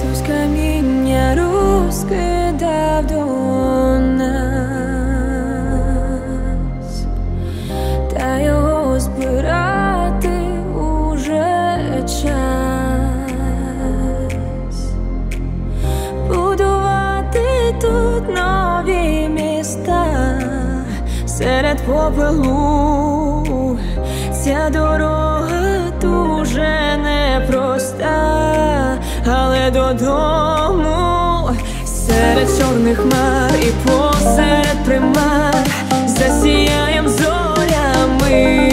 з каміння розкидав до нас, та його збирати уже час. Будувати тут нові міста серед попелу. Ця дорога дуже непроста, але додому серед чорних хмар і посеред примар засіяєм зорями.